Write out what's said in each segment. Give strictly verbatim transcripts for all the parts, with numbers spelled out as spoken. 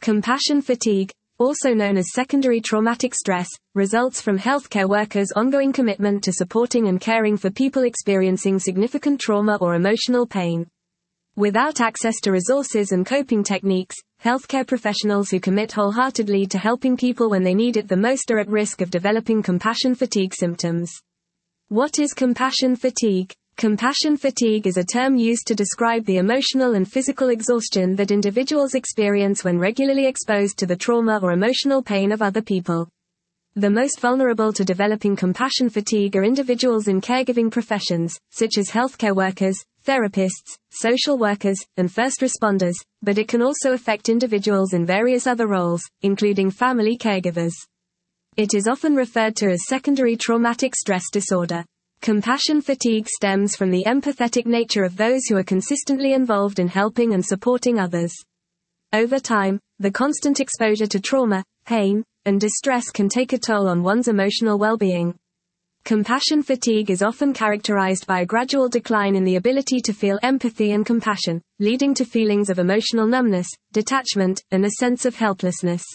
Compassion fatigue, also known as secondary traumatic stress, results from healthcare workers' ongoing commitment to supporting and caring for people experiencing significant trauma or emotional pain. Without access to resources and coping techniques, healthcare professionals who commit wholeheartedly to helping people when they need it the most are at risk of developing compassion fatigue symptoms. What is compassion fatigue? Compassion fatigue is a term used to describe the emotional and physical exhaustion that individuals experience when regularly exposed to the trauma or emotional pain of other people. The most vulnerable to developing compassion fatigue are individuals in caregiving professions, such as healthcare workers, therapists, social workers, and first responders, but it can also affect individuals in various other roles, including family caregivers. It is often referred to as secondary traumatic stress disorder. Compassion fatigue stems from the empathetic nature of those who are consistently involved in helping and supporting others. Over time, the constant exposure to trauma, pain, and distress can take a toll on one's emotional well-being. Compassion fatigue is often characterized by a gradual decline in the ability to feel empathy and compassion, leading to feelings of emotional numbness, detachment, and a sense of helplessness.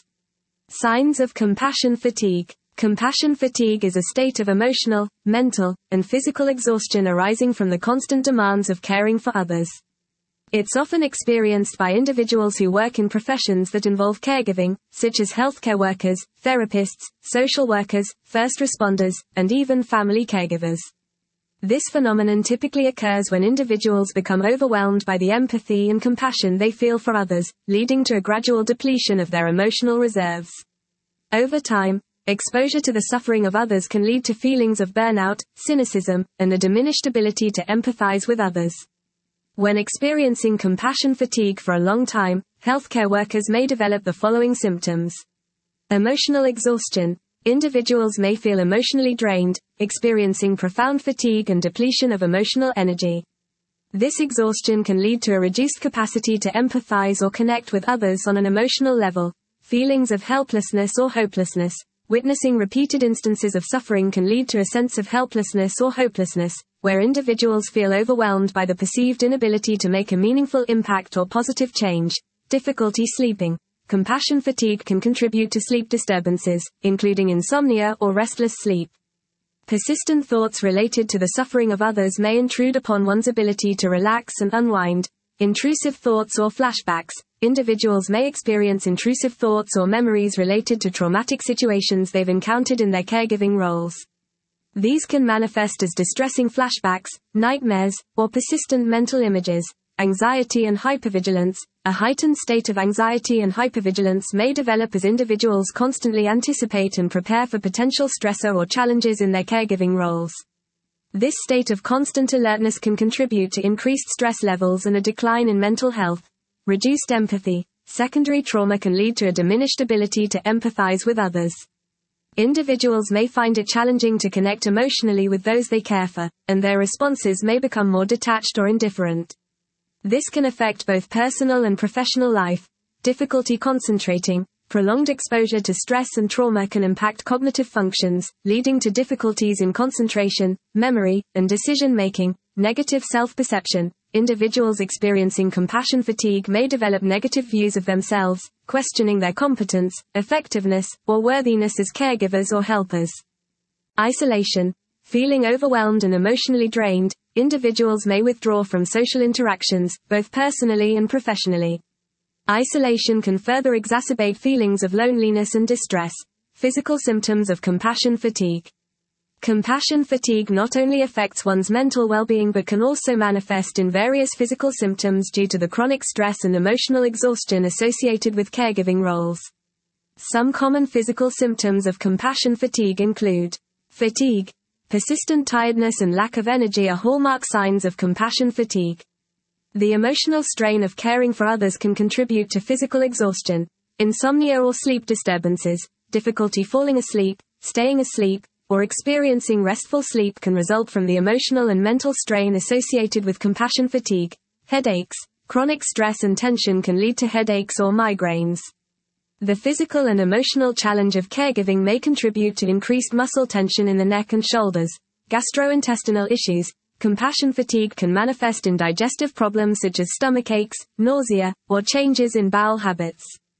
Signs of compassion fatigue. Compassion fatigue is a state of emotional, mental, and physical exhaustion arising from the constant demands of caring for others. It's often experienced by individuals who work in professions that involve caregiving, such as healthcare workers, therapists, social workers, first responders, and even family caregivers. This phenomenon typically occurs when individuals become overwhelmed by the empathy and compassion they feel for others, leading to a gradual depletion of their emotional reserves. Over time, exposure to the suffering of others can lead to feelings of burnout, cynicism, and a diminished ability to empathize with others. When experiencing compassion fatigue for a long time, healthcare workers may develop the following symptoms. Emotional exhaustion. Individuals may feel emotionally drained, experiencing profound fatigue and depletion of emotional energy. This exhaustion can lead to a reduced capacity to empathize or connect with others on an emotional level. Feelings of helplessness or hopelessness. Witnessing repeated instances of suffering can lead to a sense of helplessness or hopelessness, where individuals feel overwhelmed by the perceived inability to make a meaningful impact or positive change. Difficulty sleeping. Compassion fatigue can contribute to sleep disturbances, including insomnia or restless sleep. Persistent thoughts related to the suffering of others may intrude upon one's ability to relax and unwind. Intrusive thoughts or flashbacks. Individuals may experience intrusive thoughts or memories related to traumatic situations they've encountered in their caregiving roles. These can manifest as distressing flashbacks, nightmares, or persistent mental images. Anxiety and hypervigilance. A heightened state of anxiety and hypervigilance may develop as individuals constantly anticipate and prepare for potential stressor or challenges in their caregiving roles. This state of constant alertness can contribute to increased stress levels and a decline in mental health. Reduced empathy. Secondary trauma can lead to a diminished ability to empathize with others. Individuals may find it challenging to connect emotionally with those they care for, and their responses may become more detached or indifferent. This can affect both personal and professional life. Difficulty concentrating. Prolonged exposure to stress and trauma can impact cognitive functions, leading to difficulties in concentration, memory, and decision-making. Negative self-perception. Individuals experiencing compassion fatigue may develop negative views of themselves, questioning their competence, effectiveness, or worthiness as caregivers or helpers. Isolation. Feeling overwhelmed and emotionally drained, individuals may withdraw from social interactions, both personally and professionally. Isolation can further exacerbate feelings of loneliness and distress. Physical symptoms of compassion fatigue. Compassion fatigue not only affects one's mental well-being but can also manifest in various physical symptoms due to the chronic stress and emotional exhaustion associated with caregiving roles. Some common physical symptoms of compassion fatigue include fatigue. Persistent tiredness and lack of energy are hallmark signs of compassion fatigue. The emotional strain of caring for others can contribute to physical exhaustion. Insomnia or sleep disturbances, difficulty falling asleep, staying asleep, or experiencing restful sleep can result from the emotional and mental strain associated with compassion fatigue. Headaches. Chronic stress and tension can lead to headaches or migraines. The physical and emotional challenge of caregiving may contribute to increased muscle tension in the neck and shoulders. Gastrointestinal issues. Compassion fatigue can manifest in digestive problems such as stomach aches, nausea, or changes in bowel habits.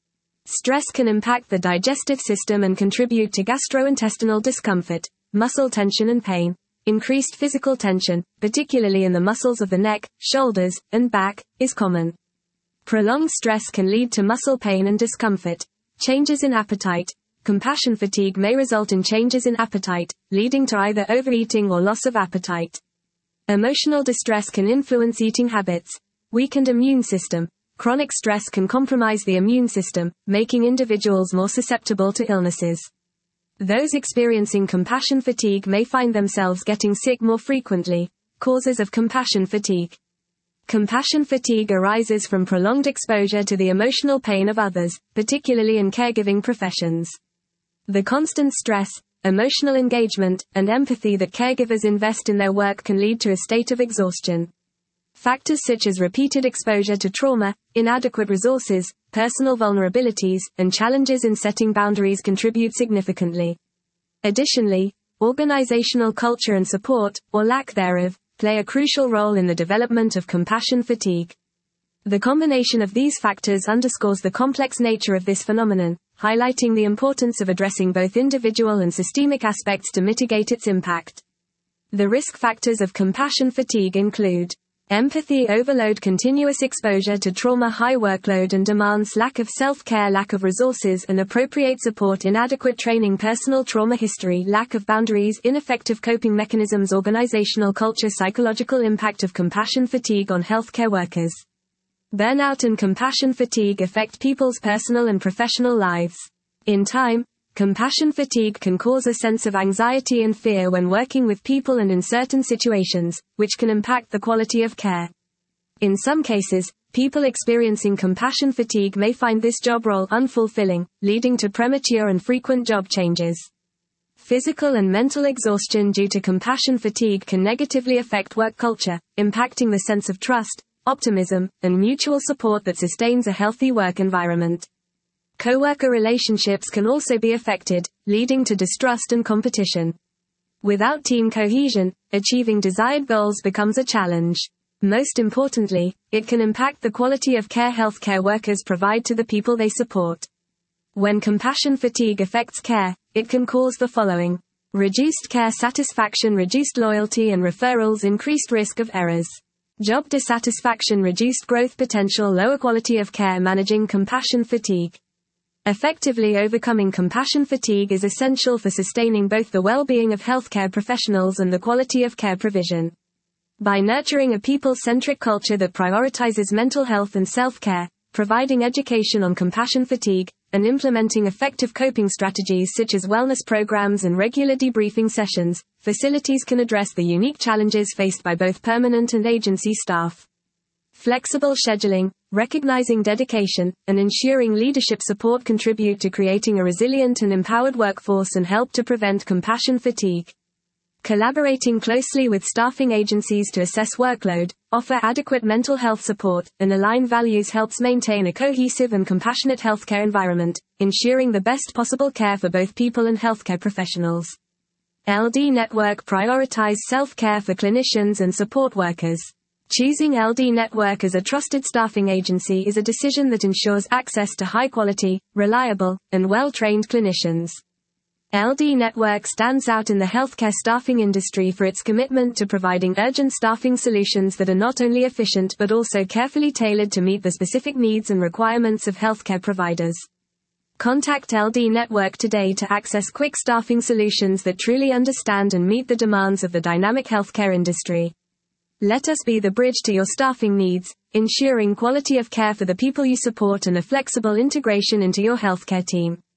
Stress can impact the digestive system and contribute to gastrointestinal discomfort, muscle tension and pain. Increased physical tension, particularly in the muscles of the neck, shoulders, and back, is common. Prolonged stress can lead to muscle pain and discomfort. Changes in appetite. Compassion fatigue may result in changes in appetite, leading to either overeating or loss of appetite. Emotional distress can influence eating habits. Weakened immune system. Chronic stress can compromise the immune system, making individuals more susceptible to illnesses. Those experiencing compassion fatigue may find themselves getting sick more frequently. Causes of compassion fatigue. Compassion fatigue arises from prolonged exposure to the emotional pain of others, particularly in caregiving professions. The constant stress, emotional engagement, and empathy that caregivers invest in their work can lead to a state of exhaustion. Factors such as repeated exposure to trauma, inadequate resources, personal vulnerabilities, and challenges in setting boundaries contribute significantly. Additionally, organizational culture and support, or lack thereof, play a crucial role in the development of compassion fatigue. The combination of these factors underscores the complex nature of this phenomenon, highlighting the importance of addressing both individual and systemic aspects to mitigate its impact. The risk factors of compassion fatigue include empathy overload, continuous exposure to trauma, high workload and demands, lack of self-care, lack of resources and appropriate support, inadequate training, personal trauma history, lack of boundaries, ineffective coping mechanisms, organizational culture, psychological impact of compassion fatigue on healthcare workers. Burnout and compassion fatigue affect people's personal and professional lives. In time, compassion fatigue can cause a sense of anxiety and fear when working with people and in certain situations, which can impact the quality of care. In some cases, people experiencing compassion fatigue may find this job role unfulfilling, leading to premature and frequent job changes. Physical and mental exhaustion due to compassion fatigue can negatively affect work culture, impacting the sense of trust, optimism, and mutual support that sustains a healthy work environment. Co-worker relationships can also be affected, leading to distrust and competition. Without team cohesion, achieving desired goals becomes a challenge. Most importantly, it can impact the quality of care healthcare workers provide to the people they support. When compassion fatigue affects care, it can cause the following: reduced care satisfaction, reduced loyalty and referrals, increased risk of errors. Job dissatisfaction, reduced growth potential, lower quality of care. Managing compassion fatigue. Effectively overcoming compassion fatigue is essential for sustaining both the well-being of healthcare professionals and the quality of care provision. By nurturing a people-centric culture that prioritizes mental health and self-care, providing education on compassion fatigue, and implementing effective coping strategies such as wellness programs and regular debriefing sessions, facilities can address the unique challenges faced by both permanent and agency staff. Flexible scheduling, recognizing dedication, and ensuring leadership support contribute to creating a resilient and empowered workforce and help to prevent compassion fatigue. Collaborating closely with staffing agencies to assess workload, offer adequate mental health support, and align values helps maintain a cohesive and compassionate healthcare environment, ensuring the best possible care for both people and healthcare professionals. L D Network prioritize self-care for clinicians and support workers. Choosing L D Network as a trusted staffing agency is a decision that ensures access to high-quality, reliable, and well-trained clinicians. L D Network stands out in the healthcare staffing industry for its commitment to providing urgent staffing solutions that are not only efficient but also carefully tailored to meet the specific needs and requirements of healthcare providers. Contact L D Network today to access quick staffing solutions that truly understand and meet the demands of the dynamic healthcare industry. Let us be the bridge to your staffing needs, ensuring quality of care for the people you support and a flexible integration into your healthcare team.